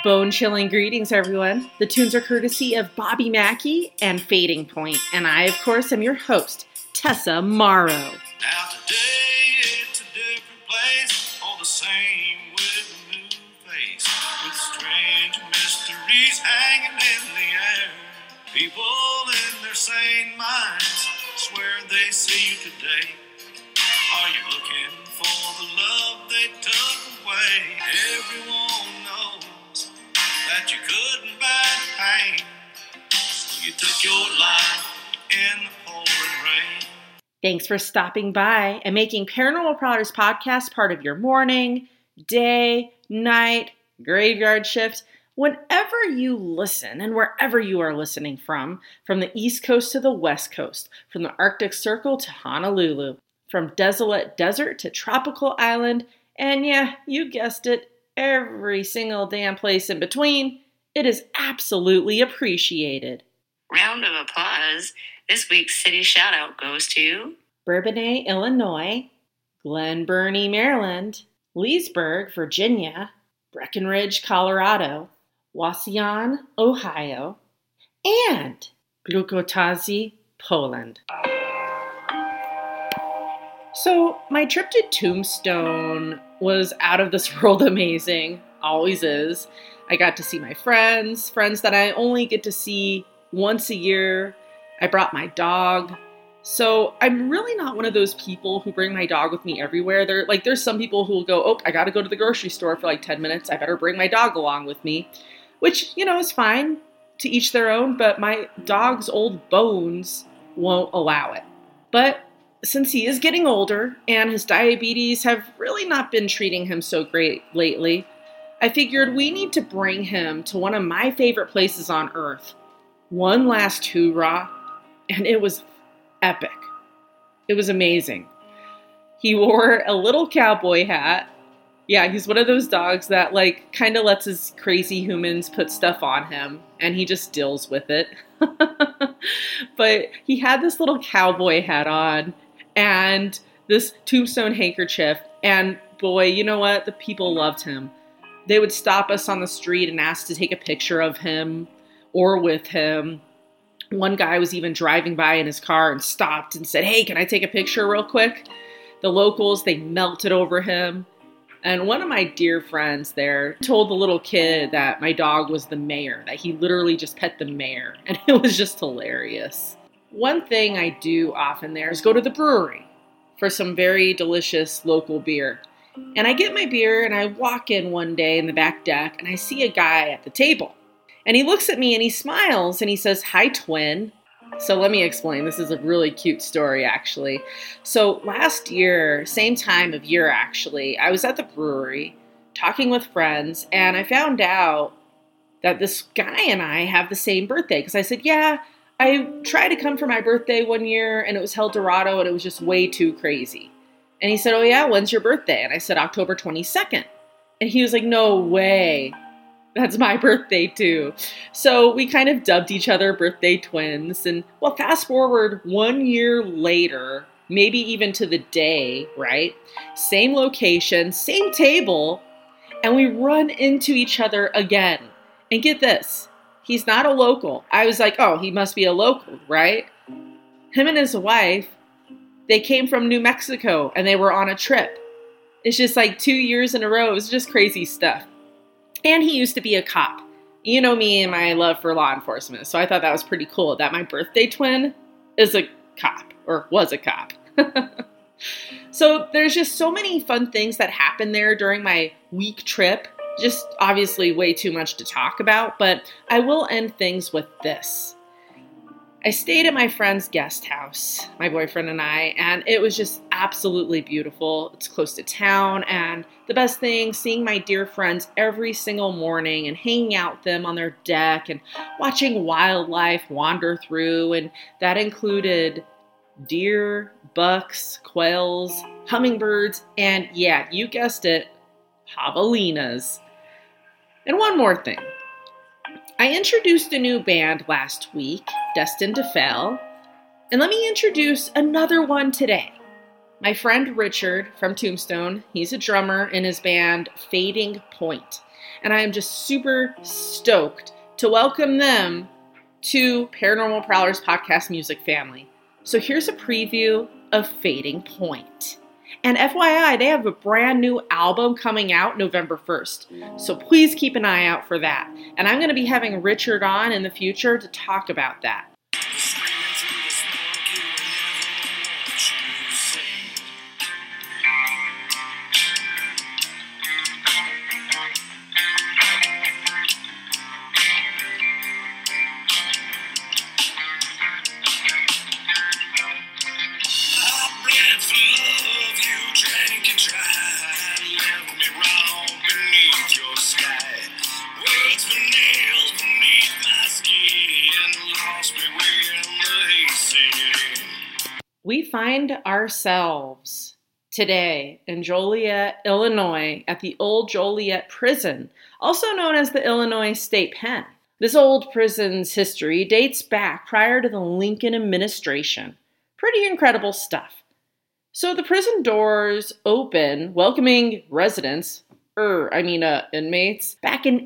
Bone-chilling greetings, everyone. The tunes are courtesy of Bobby Mackey and Fading Point, and I, of course, am your host, Tessa Morrow. Now today it's a different place, all the same with a new face, with strange mysteries hanging in the air. People in their sane minds swear they see you today. Are you looking for the love they took away? Everyone knows that you couldn't buy the pain, so you took your life in the pouring rain. Thanks for stopping by and making Paranormal Prowlers podcast part of your morning, day, night, graveyard shift, whenever you listen and wherever you are listening from the East Coast to the West Coast, from the Arctic Circle to Honolulu, from desolate desert to tropical island, and yeah, you guessed it, every single damn place in between, it is absolutely appreciated. Round of applause. This week's city shout-out goes to Bourbonnais, Illinois, Glen Burnie, Maryland, Leesburg, Virginia, Breckenridge, Colorado, Wauseon, Ohio, and Glukotazi, Poland. So my trip to Tombstone was out of this world amazing, always is. I got to see my friends that I only get to see once a year. I brought my dog. So I'm really not one of those people who bring my dog with me everywhere. There's some people who will go, oh, I got to go to the grocery store for 10 minutes. I better bring my dog along with me, which, is fine, to each their own, but my dog's old bones won't allow it. But since he is getting older and his diabetes have really not been treating him so great lately, I figured we need to bring him to one of my favorite places on earth. One last hoorah, and it was epic. It was amazing. He wore a little cowboy hat. Yeah, he's one of those dogs that kind of lets his crazy humans put stuff on him, and he just deals with it. But he had this little cowboy hat on and this Tombstone handkerchief, and boy, you know what? The people loved him. They would stop us on the street and ask to take a picture of him or with him. One guy was even driving by in his car and stopped and said, hey, can I take a picture real quick? The locals, they melted over him. And one of my dear friends there told the little kid that my dog was the mayor, that he literally just pet the mayor. And it was just hilarious. One thing I do often there is go to the brewery for some very delicious local beer. And I get my beer and I walk in one day in the back deck and I see a guy at the table. And he looks at me and he smiles and he says, hi, twin. So let me explain. This is a really cute story, actually. So last year, same time of year, actually, I was at the brewery talking with friends and I found out that this guy and I have the same birthday. Because I said, yeah, I tried to come for my birthday one year and it was El Dorado and it was just way too crazy. And he said, oh yeah, when's your birthday? And I said, October 22nd. And he was like, no way. That's my birthday too. So we kind of dubbed each other birthday twins. And well, fast forward 1 year later, maybe even to the day, right? Same location, same table, and we run into each other again. And get this, he's not a local. I was like, oh, he must be a local, right? Him and his wife, they came from New Mexico and they were on a trip. It's just 2 years in a row. It was just crazy stuff. And he used to be a cop. You know me and my love for law enforcement. So I thought that was pretty cool that my birthday twin is a cop or was a cop. So there's just so many fun things that happened there during my week trip. Just obviously way too much to talk about, but I will end things with this. I stayed at my friend's guest house, my boyfriend and I, and it was just absolutely beautiful. It's close to town, and the best thing, seeing my dear friends every single morning and hanging out with them on their deck and watching wildlife wander through, and that included deer, bucks, quails, hummingbirds, and yeah, you guessed it, javelinas. And one more thing. I introduced a new band last week, Destined to Fail, and let me introduce another one today. My friend Richard from Tombstone, he's a drummer in his band Fading Point. and I am just super stoked to welcome them to Paranormal Prowlers podcast music family. So here's a preview of Fading Point. And FYI, they have a brand new album coming out November 1st. So please keep an eye out for that. And I'm going to be having Richard on in the future to talk about that. We find ourselves today in Joliet, Illinois, at the old Joliet Prison, also known as the Illinois State Pen. This old prison's history dates back prior to the Lincoln administration. Pretty incredible stuff. So the prison doors open, welcoming residents, inmates, back in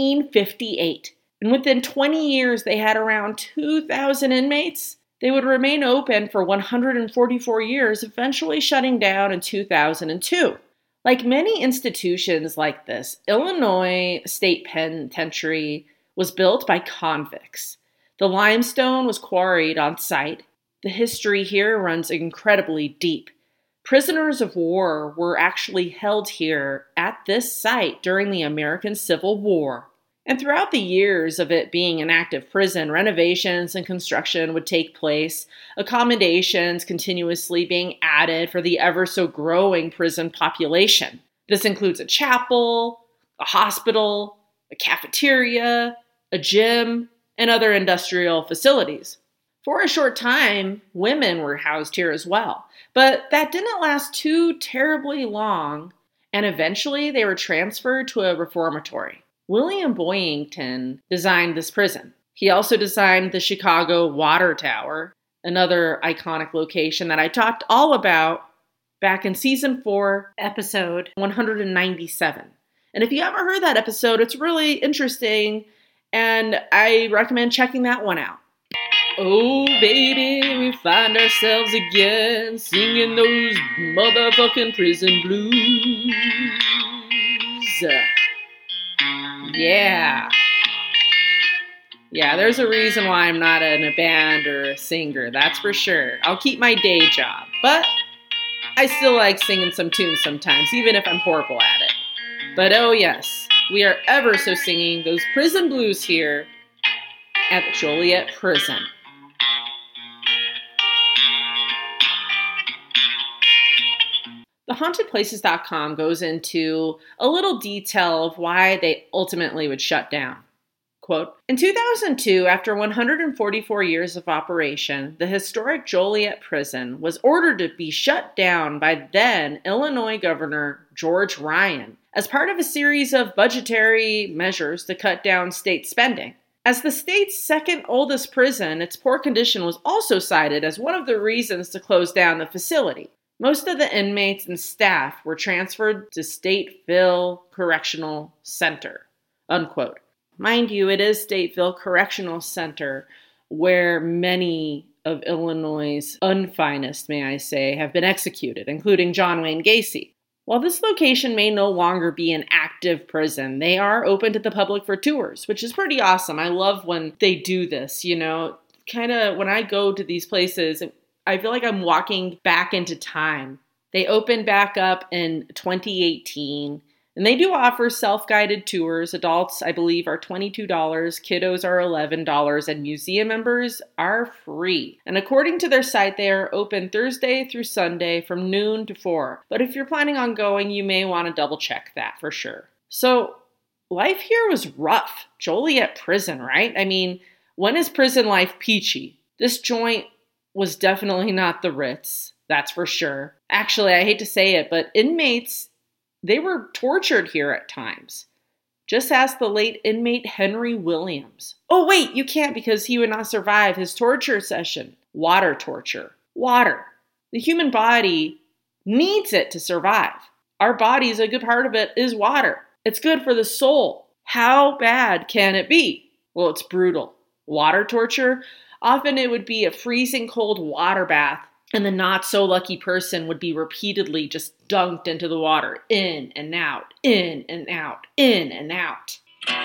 1858. And within 20 years, they had around 2,000 inmates. They would remain open for 144 years, eventually shutting down in 2002. Like many institutions like this, Illinois State Penitentiary was built by convicts. The limestone was quarried on site. The history here runs incredibly deep. Prisoners of war were actually held here at this site during the American Civil War. And throughout the years of it being an active prison, renovations and construction would take place, accommodations continuously being added for the ever so growing prison population. This includes a chapel, a hospital, a cafeteria, a gym, and other industrial facilities. For a short time, women were housed here as well, but that didn't last too terribly long, and eventually they were transferred to a reformatory. William Boyington designed this prison. He also designed the Chicago Water Tower, another iconic location that I talked all about back in season 4, episode 197. And if you haven't heard that episode, it's really interesting, and I recommend checking that one out. Oh, baby, we find ourselves again singing those motherfucking prison blues. Yeah, there's a reason why I'm not in a band or a singer, that's for sure. I'll keep my day job, but I still like singing some tunes sometimes, even if I'm horrible at it. But oh yes, we are ever so singing those prison blues here at the Joliet Prison. TheHauntedPlaces.com goes into a little detail of why they ultimately would shut down. Quote, in 2002, after 144 years of operation, the historic Joliet Prison was ordered to be shut down by then Illinois Governor George Ryan as part of a series of budgetary measures to cut down state spending. As the state's second oldest prison, its poor condition was also cited as one of the reasons to close down the facility. Most of the inmates and staff were transferred to Stateville Correctional Center, unquote. Mind you, it is Stateville Correctional Center where many of Illinois' unfinest, may I say, have been executed, including John Wayne Gacy. While this location may no longer be an active prison, they are open to the public for tours, which is pretty awesome. I love when they do this, kind of when I go to these places, I feel like I'm walking back into time. They opened back up in 2018, and they do offer self-guided tours. Adults, I believe, are $22, kiddos are $11, and museum members are free. And according to their site, they are open Thursday through Sunday from noon to 4. But if you're planning on going, you may want to double check that for sure. So, life here was rough. Joliet Prison, right? I mean, when is prison life peachy? This joint was definitely not the Ritz, that's for sure. Actually, I hate to say it, but inmates, they were tortured here at times. Just ask the late inmate Henry Williams. Oh wait, you can't because he would not survive his torture session. Water torture. Water. The human body needs it to survive. Our bodies, a good part of it is water. It's good for the soul. How bad can it be? Well, it's brutal. Water torture? Often it would be a freezing cold water bath, and the not so lucky person would be repeatedly just dunked into the water, in and out, in and out, in and out.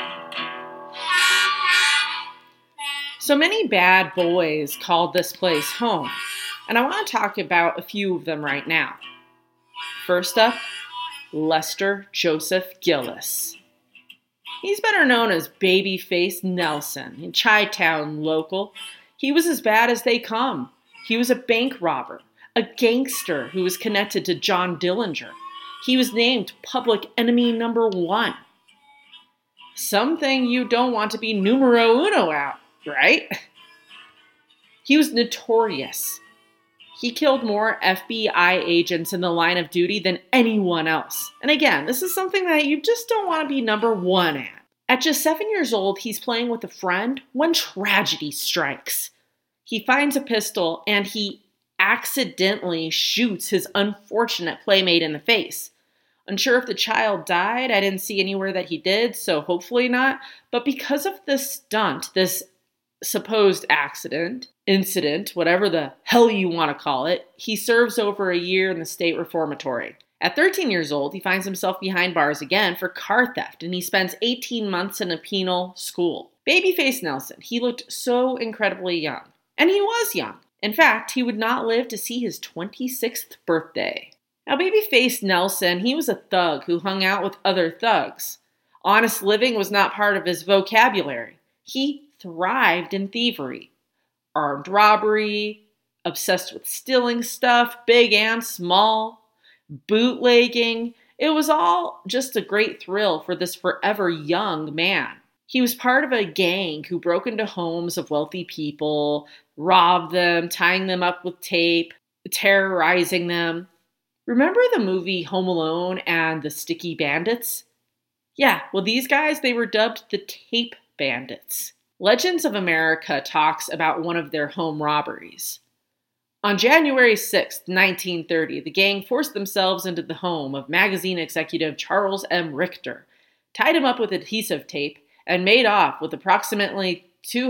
So many bad boys called this place home, and I want to talk about a few of them right now. First up, Lester Joseph Gillis. He's better known as Babyface Nelson, a Chi-Town local. He was as bad as they come. He was a bank robber, a gangster who was connected to John Dillinger. He was named public enemy number 1. Something you don't want to be numero uno at, right? He was notorious. He killed more FBI agents in the line of duty than anyone else. And again, this is something that you just don't want to be number 1 at. At just 7 years old, he's playing with a friend when tragedy strikes. He finds a pistol and he accidentally shoots his unfortunate playmate in the face. Unsure if the child died. I didn't see anywhere that he did, so hopefully not. But because of this stunt, this supposed incident, whatever the hell you want to call it, he serves over a year in the state reformatory. At 13 years old, he finds himself behind bars again for car theft, and he spends 18 months in a penal school. Babyface Nelson, he looked so incredibly young. And he was young. In fact, he would not live to see his 26th birthday. Now, Babyface Nelson, he was a thug who hung out with other thugs. Honest living was not part of his vocabulary. He thrived in thievery, armed robbery, obsessed with stealing stuff, big and small, bootlegging. It was all just a great thrill for this forever young man. He was part of a gang who broke into homes of wealthy people, robbed them, tying them up with tape, terrorizing them. Remember the movie Home Alone and the Sticky Bandits? Yeah, well, these guys, they were dubbed the Tape Bandits. Legends of America talks about one of their home robberies. On January 6, 1930, the gang forced themselves into the home of magazine executive Charles M. Richter, tied him up with adhesive tape, and made off with approximately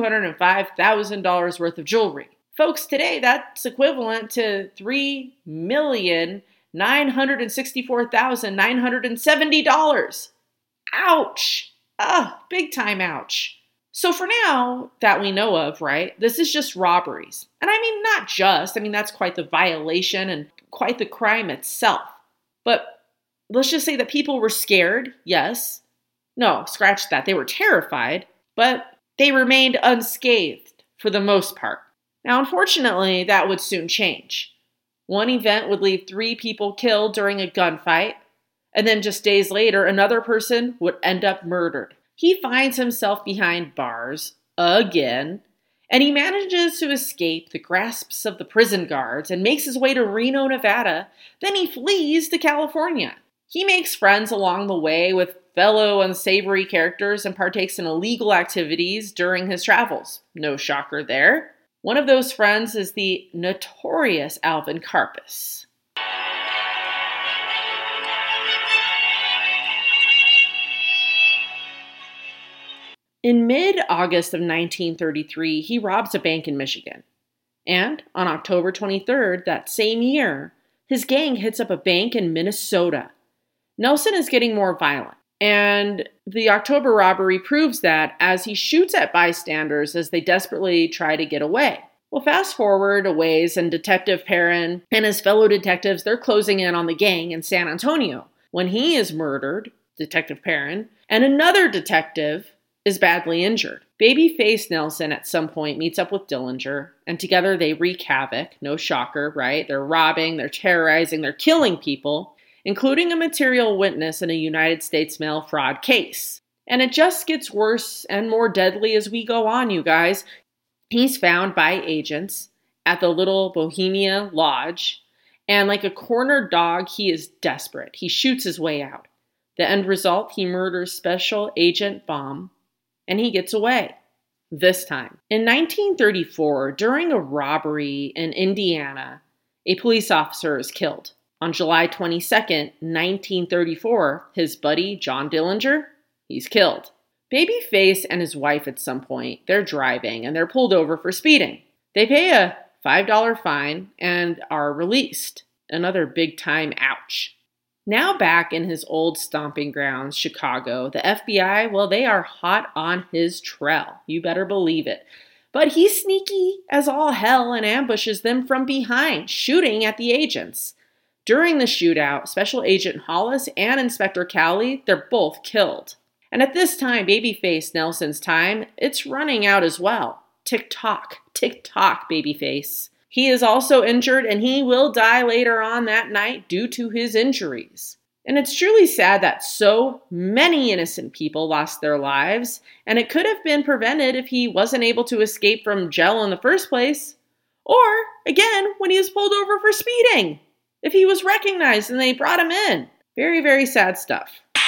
$205,000 worth of jewelry. Folks, today that's equivalent to $3,964,970. Ouch! Big time ouch. So for now, that we know of, right, this is just robberies. And I mean, not just, that's quite the violation and quite the crime itself. But let's just say that people were scared, yes. No, scratch that. They were terrified, but they remained unscathed for the most part. Now, unfortunately, that would soon change. One event would leave 3 people killed during a gunfight, and then just days later, another person would end up murdered. He finds himself behind bars again, and he manages to escape the grasps of the prison guards and makes his way to Reno, Nevada. Then he flees to California. He makes friends along the way with fellow unsavory characters and partakes in illegal activities during his travels. No shocker there. One of those friends is the notorious Alvin Karpis. In mid-August of 1933, he robs a bank in Michigan. And on October 23rd, that same year, his gang hits up a bank in Minnesota. Nelson is getting more violent. And the October robbery proves that as he shoots at bystanders as they desperately try to get away. Well, fast forward a ways, and Detective Perrin and his fellow detectives, they're closing in on the gang in San Antonio. When he is murdered, Detective Perrin, and another detective is badly injured. Babyface Nelson at some point meets up with Dillinger, and together they wreak havoc. No shocker, right? They're robbing, they're terrorizing, they're killing people, including a material witness in a United States mail fraud case. And it just gets worse and more deadly as we go on, you guys. He's found by agents at the Little Bohemia Lodge, and like a cornered dog, he is desperate. He shoots his way out. The end result, he murders Special Agent Baum, and he gets away. This time. In 1934, during a robbery in Indiana, a police officer is killed. On July 22nd, 1934, his buddy, John Dillinger, he's killed. Babyface and his wife at some point, they're driving and they're pulled over for speeding. They pay a $5 fine and are released. Another big time ouch. Now back in his old stomping grounds, Chicago, the FBI, well, they are hot on his trail. You better believe it. But he's sneaky as all hell and ambushes them from behind, shooting at the agents. During the shootout, Special Agent Hollis and Inspector Cowley, they're both killed. And at this time, Babyface Nelson's time, it's running out as well. Tick-tock, Babyface. He is also injured, and he will die later on that night due to his injuries. And it's truly sad that so many innocent people lost their lives, and it could have been prevented if he wasn't able to escape from jail in the first place. Or, again, when he was pulled over for speeding. If he was recognized and they brought him in. Very, very sad stuff.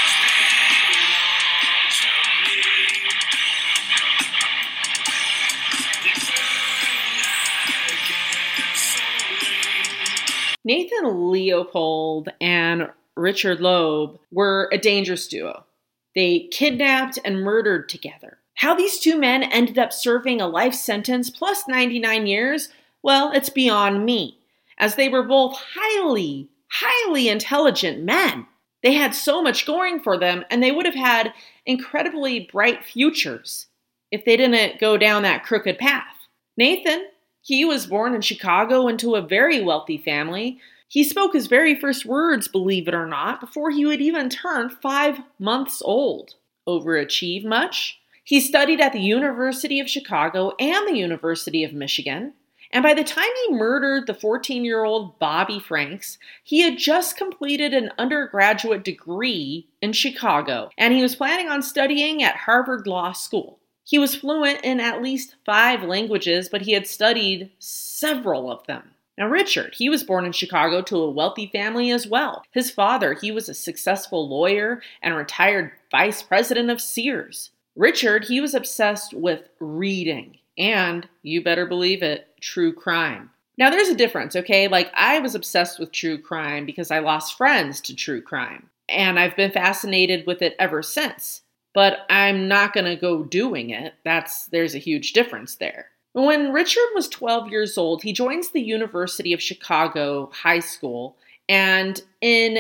Nathan Leopold and Richard Loeb were a dangerous duo. They kidnapped and murdered together. How these two men ended up serving a life sentence plus 99 years, well, it's beyond me, as they were both highly intelligent men. They had so much going for them, and they would have had incredibly bright futures if they didn't go down that crooked path. Nathan, he was born in Chicago into a very wealthy family. He spoke his very first words, believe it or not, before he would even turn 5 months old. Overachieved much? He studied at the University of Chicago and the University of Michigan. And by the time he murdered the 14-year-old Bobby Franks, he had just completed an undergraduate degree in Chicago, and he was planning on studying at Harvard Law School. He was fluent in at least 5 languages, but he had studied several of them. Now, Richard, he was born in Chicago to a wealthy family as well. His father, he was a successful lawyer and retired vice president of Sears. Richard, he was obsessed with reading and, you better believe it, true crime. Now, there's a difference, okay? Like, I was obsessed with true crime because I lost friends to true crime, and I've been fascinated with it ever since. But I'm not going to go doing it. There's a huge difference there. When Richard was 12 years old, he joins the University of Chicago High School, and in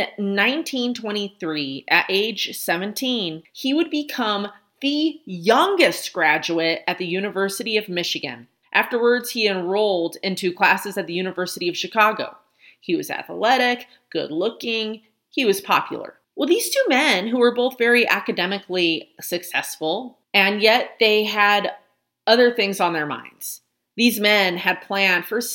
1923, at age 17, he would become the youngest graduate at the University of Michigan. Afterwards, he enrolled into classes at the University of Chicago. He was athletic, good-looking, he was popular. Well, these two men, who were both very academically successful, and yet they had other things on their minds. These men had planned for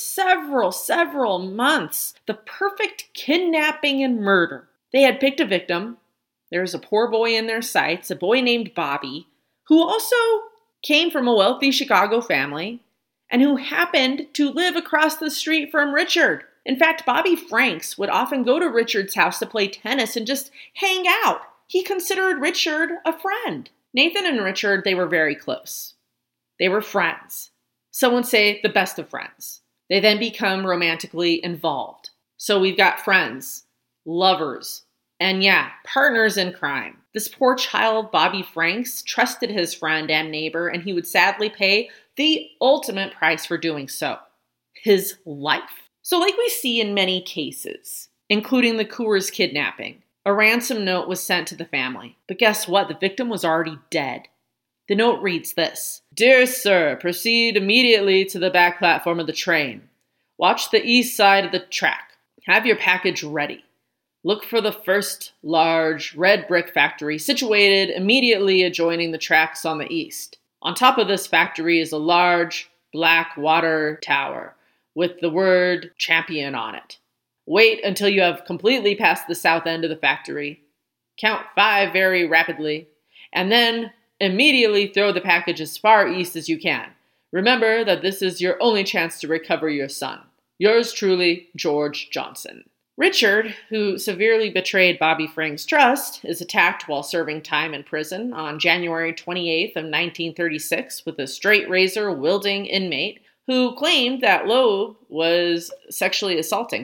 several months the perfect kidnapping and murder. They had picked a victim. There was a poor boy in their sights, a boy named Bobby, who also came from a wealthy Chicago family, and who happened to live across the street from Richard. In fact, Bobby Franks would often go to Richard's house to play tennis and just hang out. He considered Richard a friend. Nathan and Richard, they were very close. They were friends. Some would say the best of friends. They then become romantically involved. So we've got friends, lovers, and partners in crime. This poor child, Bobby Franks, trusted his friend and neighbor, and he would sadly pay the ultimate price for doing so: his life. So like we see in many cases, including the Coors kidnapping, a ransom note was sent to the family. But guess what? The victim was already dead. The note reads this: "Dear sir, proceed immediately to the back platform of the train. Watch the east side of the track. Have your package ready. Look for the first large red brick factory situated immediately adjoining the tracks on the east. On top of this factory is a large black water tower with the word champion on it. Wait until you have completely passed the south end of the factory. Count 5 very rapidly, and then immediately throw the package as far east as you can. Remember that this is your only chance to recover your son. Yours truly, George Johnson." Richard, who severely betrayed Bobby Franks' trust, is attacked while serving time in prison on January 28th of 1936 with a straight razor wielding inmate who claimed that Loeb was sexually assaulting him.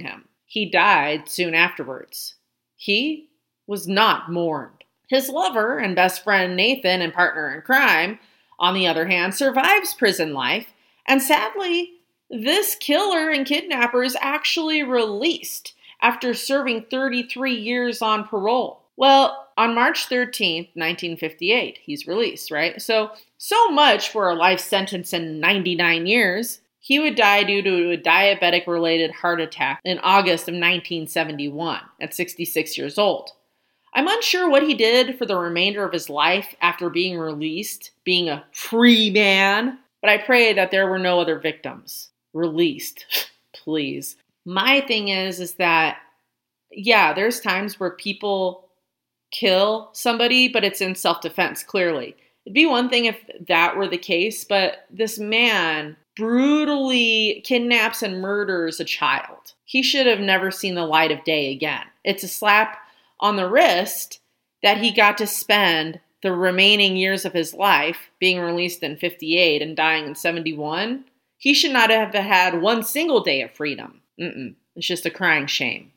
He died soon afterwards. He was not mourned. His lover and best friend Nathan and partner in crime, on the other hand, survives prison life, and sadly, this killer and kidnapper is actually released after serving 33 years on parole. Well, on March 13th, 1958, he's released, right? So much for a life sentence in 99 years. He would die due to a diabetic-related heart attack in August of 1971 at 66 years old. I'm unsure what he did for the remainder of his life after being released, being a free man, but I pray that there were no other victims. Released, please. My thing is that, yeah, there's times where people kill somebody, but it's in self-defense, clearly. It'd be one thing if that were the case, but this man brutally kidnaps and murders a child. He should have never seen the light of day again. It's a slap on the wrist that he got to spend the remaining years of his life being released in 58 and dying in 71. He should not have had one single day of freedom. It's just a crying shame.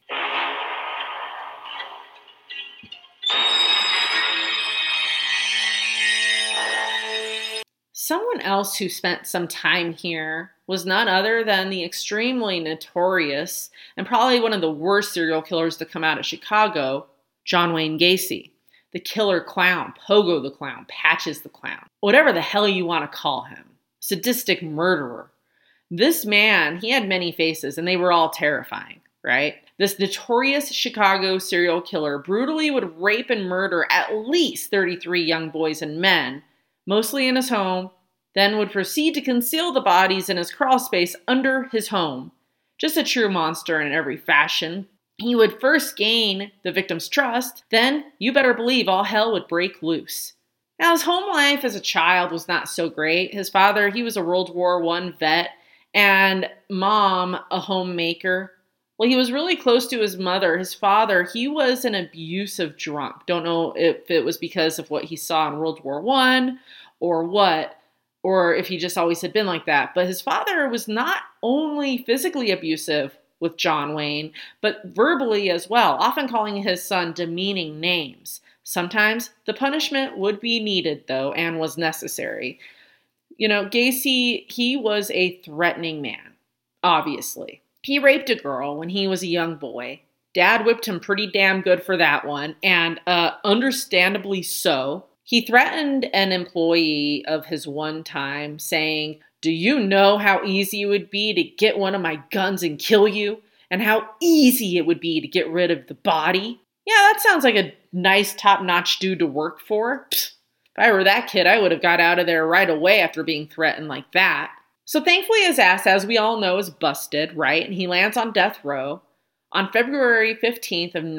Someone else who spent some time here was none other than the extremely notorious and probably one of the worst serial killers to come out of Chicago, John Wayne Gacy. The killer clown, Pogo the clown, Patches the clown, whatever the hell you want to call him. Sadistic murderer. This man, he had many faces and they were all terrifying, right? This notorious Chicago serial killer brutally would rape and murder at least 33 young boys and men, mostly in his home, then would proceed to conceal the bodies in his crawl space under his home. Just a true monster in every fashion. He would first gain the victim's trust, then you better believe all hell would break loose. Now, his home life as a child was not so great. His father, he was a World War I vet, and mom, a homemaker. Well, he was really close to his mother. His father, he was an abusive drunk. Don't know if it was because of what he saw in World War I or what, or if he just always had been like that. But his father was not only physically abusive with John Wayne, but verbally as well, often calling his son demeaning names. Sometimes the punishment would be needed, though, and was necessary. You know, Gacy, he was a threatening man, obviously. He raped a girl when he was a young boy. Dad whipped him pretty damn good for that one, and understandably so. He threatened an employee of his one time, saying, "Do you know how easy it would be to get one of my guns and kill you? And how easy it would be to get rid of the body?" Yeah, that sounds like a nice top-notch dude to work for. Pfft. If I were that kid, I would have got out of there right away after being threatened like that. So thankfully his ass, as we all know, is busted, right? And he lands on death row. On February 15th of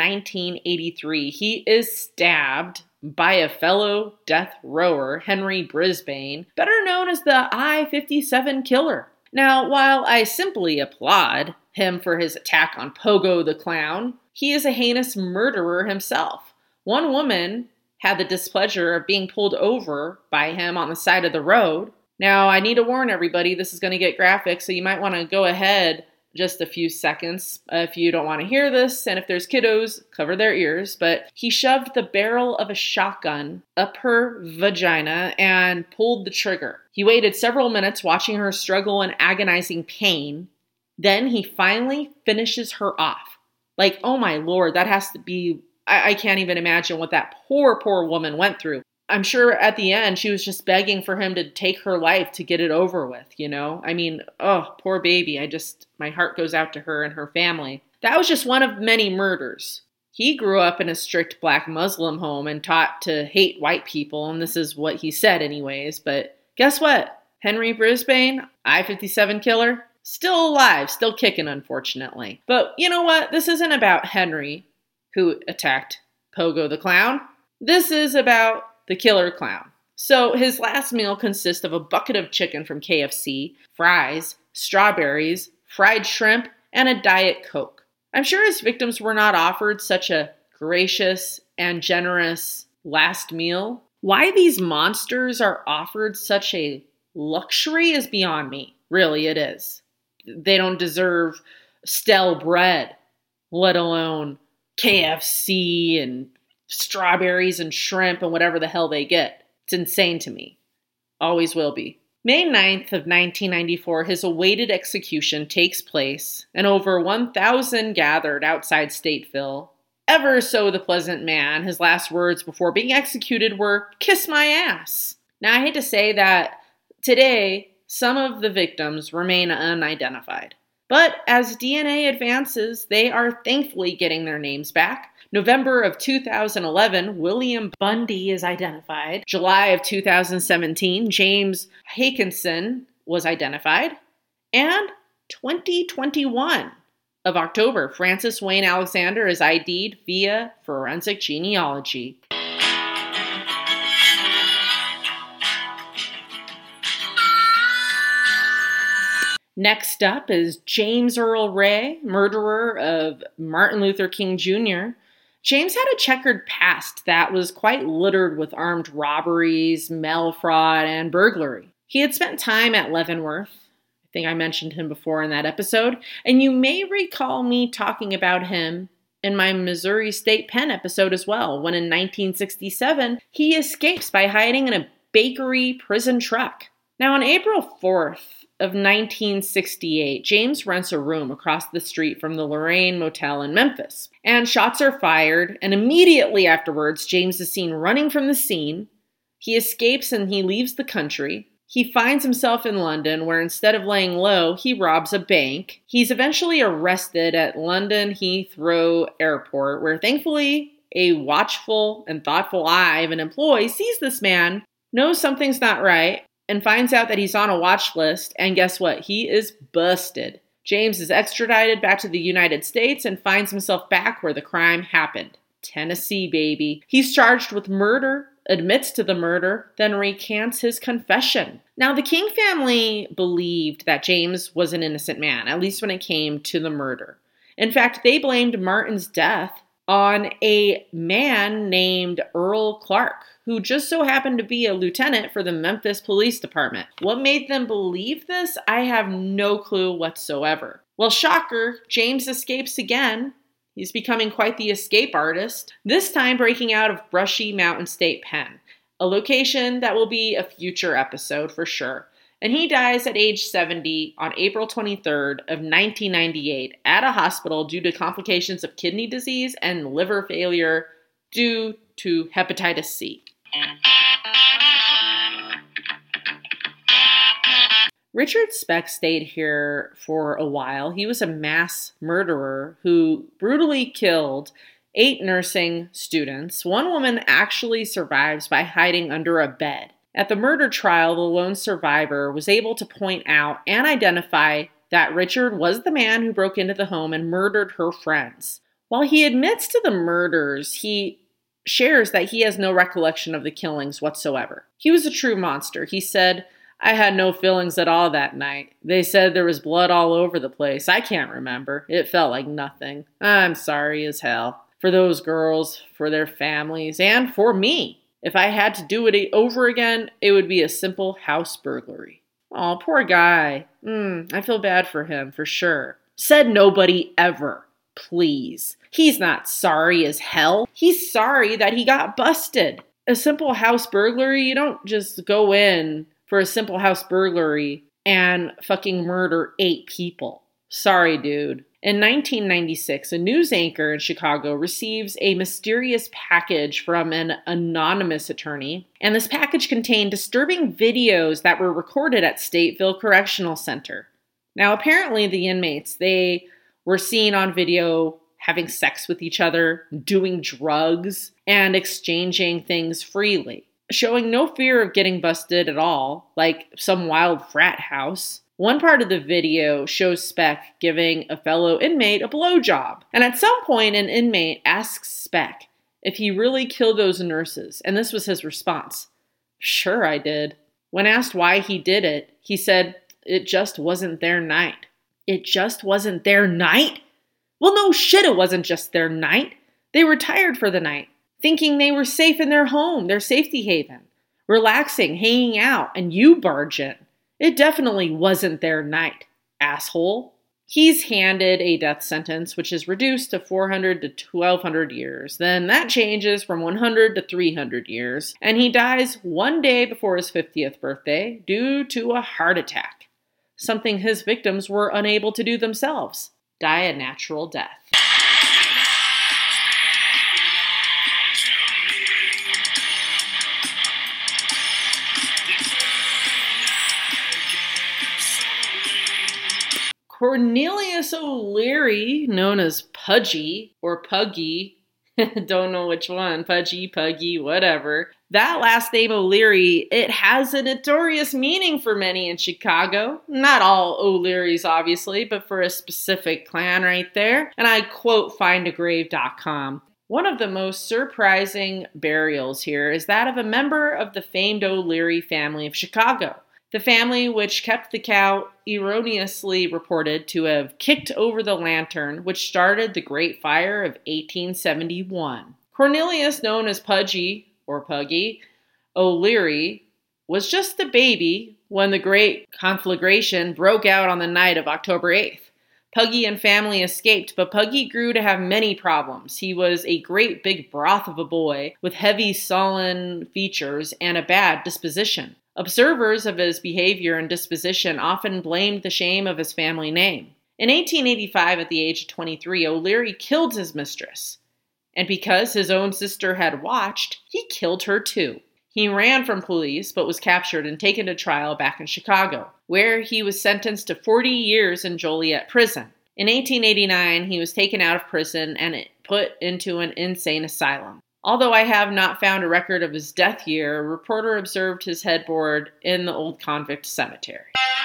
1983, he is stabbed by a fellow death rower, Henry Brisbane, better known as the I-57 killer. Now, while I simply applaud him for his attack on Pogo the clown, he is a heinous murderer himself. One woman had the displeasure of being pulled over by him on the side of the road. Now, I need to warn everybody, this is going to get graphic, so you might want to go ahead just a few seconds if you don't want to hear this, and if there's kiddos, cover their ears. But he shoved the barrel of a shotgun up her vagina and pulled the trigger. He waited several minutes watching her struggle in agonizing pain. Then he finally finishes her off. Like, oh my Lord, that has to be, I can't even imagine what that poor woman went through. I'm sure at the end she was just begging for him to take her life to get it over with, you know? I mean, oh, poor baby. My heart goes out to her and her family. That was just one of many murders. He grew up in a strict black Muslim home and taught to hate white people, and this is what he said anyways. But guess what? Henry Brisbane, I-57 killer, still alive, still kicking, unfortunately. But you know what? This isn't about Henry, who attacked Pogo the clown. This is about the killer clown. So his last meal consists of a bucket of chicken from KFC, fries, strawberries, fried shrimp, and a Diet Coke. I'm sure his victims were not offered such a gracious and generous last meal. Why these monsters are offered such a luxury is beyond me. Really, it is. They don't deserve stale bread let alone KFC and strawberries and shrimp and whatever the hell they get. It's insane to me. Always will be. May 9th of 1994, his awaited execution takes place, and over 1,000 gathered outside Stateville. Ever so the pleasant man, his last words before being executed were, "Kiss my ass." Now, I hate to say that today, some of the victims remain unidentified. But as DNA advances, they are thankfully getting their names back. November of 2011, William Bundy is identified. July of 2017, James Hakinson was identified. And 2021 of October, Francis Wayne Alexander is ID'd via forensic genealogy. Next up is James Earl Ray, murderer of Martin Luther King Jr. James had a checkered past that was quite littered with armed robberies, mail fraud, and burglary. He had spent time at Leavenworth. I think I mentioned him before in that episode, and you may recall me talking about him in my Missouri State Pen episode as well, when in 1967, he escapes by hiding in a bakery prison truck. Now, on April 4th, of 1968, James rents a room across the street from the Lorraine Motel in Memphis. And shots are fired, and immediately afterwards, James is seen running from the scene. He escapes and he leaves the country. He finds himself in London, where instead of laying low, he robs a bank. He's eventually arrested at London Heathrow Airport, where thankfully a watchful and thoughtful eye of an employee sees this man, knows something's not right, and finds out that he's on a watch list, and guess what? He is busted. James is extradited back to the United States and finds himself back where the crime happened. Tennessee, baby. He's charged with murder, admits to the murder, then recants his confession. Now, the King family believed that James was an innocent man, at least when it came to the murder. In fact, they blamed Martin's death on a man named Earl Clark, who just so happened to be a lieutenant for the Memphis Police Department. What made them believe this? I have no clue whatsoever. Well, shocker, James escapes again. He's becoming quite the escape artist, this time breaking out of Brushy Mountain State Pen, a location that will be a future episode for sure. And he dies at age 70 on April 23rd of 1998 at a hospital due to complications of kidney disease and liver failure due to hepatitis C. Richard Speck stayed here for a while. He was a mass murderer who brutally killed 8 nursing students. One woman actually survives by hiding under a bed. At the murder trial, the lone survivor was able to point out and identify that Richard was the man who broke into the home and murdered her friends. While he admits to the murders, he shares that he has no recollection of the killings whatsoever. He was a true monster. He said, "I had no feelings at all that night. They said there was blood all over the place. I can't remember. It felt like nothing. I'm sorry as hell. For those girls, for their families, and for me. If I had to do it over again, it would be a simple house burglary." Oh, poor guy. I feel bad for him, for sure. Said nobody ever. Please. He's not sorry as hell. He's sorry that he got busted. A simple house burglary, you don't just go in for a simple house burglary and fucking murder 8 people. Sorry, dude. In 1996, a news anchor in Chicago receives a mysterious package from an anonymous attorney, and this package contained disturbing videos that were recorded at Stateville Correctional Center. Now, apparently the inmates, they were seen on video having sex with each other, doing drugs, and exchanging things freely, showing no fear of getting busted at all, like some wild frat house. One part of the video shows Speck giving a fellow inmate a blowjob. And at some point, an inmate asks Speck if he really killed those nurses, and this was his response. "Sure, I did." When asked why he did it, he said, "It just wasn't their night." It just wasn't their night? Well, no shit, it wasn't just their night. They were tired for the night, thinking they were safe in their home, their safety haven, relaxing, hanging out, and you barge in. It definitely wasn't their night, asshole. He's handed a death sentence, which is reduced to 400 to 1200 years. Then that changes from 100 to 300 years, and he dies one day before his 50th birthday due to a heart attack, something his victims were unable to do themselves, die a natural death. Cornelius O'Leary, known as Pudgy or Puggy, don't know which one, Puggy, whatever. That last name O'Leary, it has a notorious meaning for many in Chicago. Not all O'Learys, obviously, but for a specific clan right there. And I quote findagrave.com. One of the most surprising burials here is that of a member of the famed O'Leary family of Chicago. The family, which kept the cow, erroneously reported to have kicked over the lantern, which started the Great Fire of 1871. Cornelius, known as Pudgy, or Puggy, O'Leary, was just a baby when the Great Conflagration broke out on the night of October 8th. Puggy and family escaped, but Puggy grew to have many problems. He was a great big broth of a boy with heavy, sullen features and a bad disposition. Observers of his behavior and disposition often blamed the shame of his family name. In 1885, at the age of 23, O'Leary killed his mistress. And because his own sister had watched, he killed her too. He ran from police, but was captured and taken to trial back in Chicago, where he was sentenced to 40 years in Joliet prison. In 1889, he was taken out of prison and put into an insane asylum. Although I have not found a record of his death year, a reporter observed his headboard in the old convict cemetery.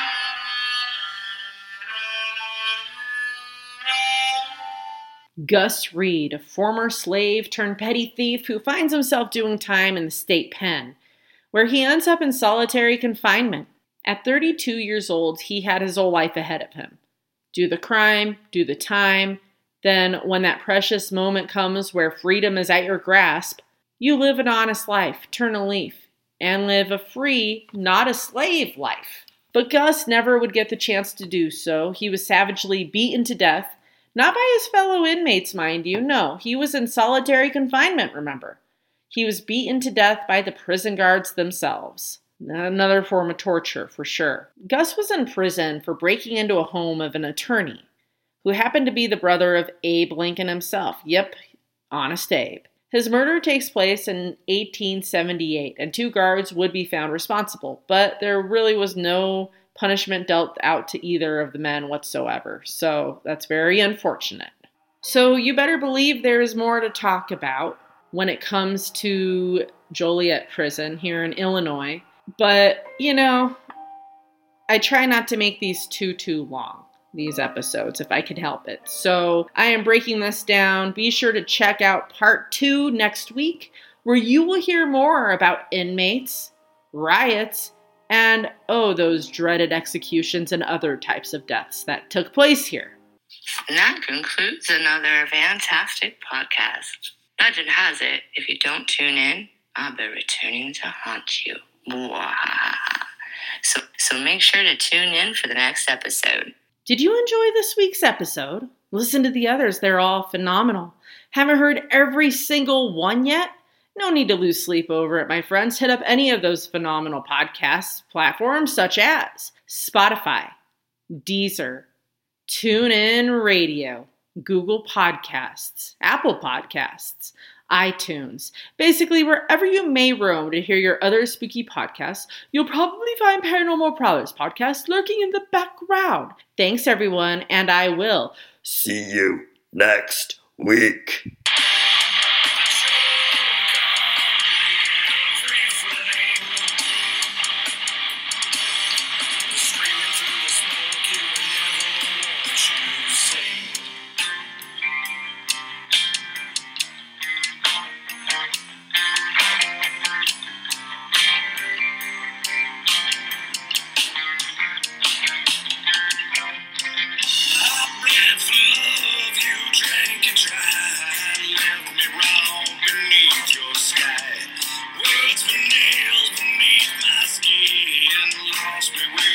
Gus Reed, a former slave turned petty thief who finds himself doing time in the state pen, where he ends up in solitary confinement. At 32 years old, he had his whole life ahead of him. Do the crime, do the time. Then, when that precious moment comes where freedom is at your grasp, you live an honest life, turn a leaf, and live a free, not a slave life. But Gus never would get the chance to do so. He was savagely beaten to death, not by his fellow inmates, mind you. No, he was in solitary confinement, remember. He was beaten to death by the prison guards themselves. Another form of torture, for sure. Gus was in prison for breaking into a home of an attorney, who happened to be the brother of Abe Lincoln himself. Yep, Honest Abe. His murder takes place in 1878, and 2 guards would be found responsible, but there really was no punishment dealt out to either of the men whatsoever, so that's very unfortunate. So you better believe there is more to talk about when it comes to Joliet Prison here in Illinois, but, I try not to make these too long. These episodes, if I could help it. So I am breaking this down. Be sure to check out part 2 next week, where you will hear more about inmates, riots, and, those dreaded executions and other types of deaths that took place here. And that concludes another fantastic podcast. Legend has it, if you don't tune in, I'll be returning to haunt you. So make sure to tune in for the next episode. Did you enjoy this week's episode? Listen to the others. They're all phenomenal. Haven't heard every single one yet? No need to lose sleep over it, my friends. Hit up any of those phenomenal podcast platforms such as Spotify, Deezer, TuneIn Radio, Google Podcasts, Apple Podcasts, iTunes. Basically, wherever you may roam to hear your other spooky podcasts, you'll probably find Paranormal Prowlers podcast lurking in the background. Thanks, everyone, and I will see you next week. Words were nails beneath my skin, lost me with